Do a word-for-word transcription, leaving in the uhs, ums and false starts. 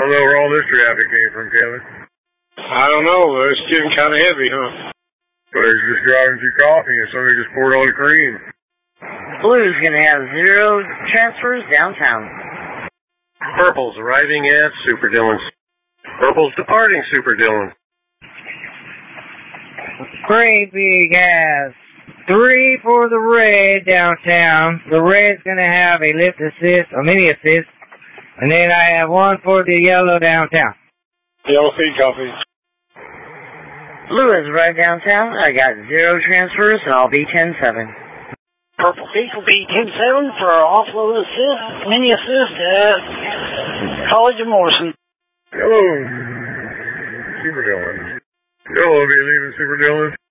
I don't know where all this traffic came from, Kevin. I don't know. It's getting kind of heavy, huh? But it's just driving through coffee and somebody just poured all the cream. Blue's going to have zero transfers downtown. Purple's arriving at Super Dillon's. Purple's departing Super Dillon's. Great big ass. Three for the red downtown. The red's going to have a lift assist, a mini assist. And then I have one for the yellow downtown. Yellow feed coffee. Blue is right downtown. I got zero transfers, and I'll be ten seven. Purple Peak will be ten seven for offload assist, mini assist at College of Morrison. Hello, Super Dillon. Hello, are you leaving Super Dillon?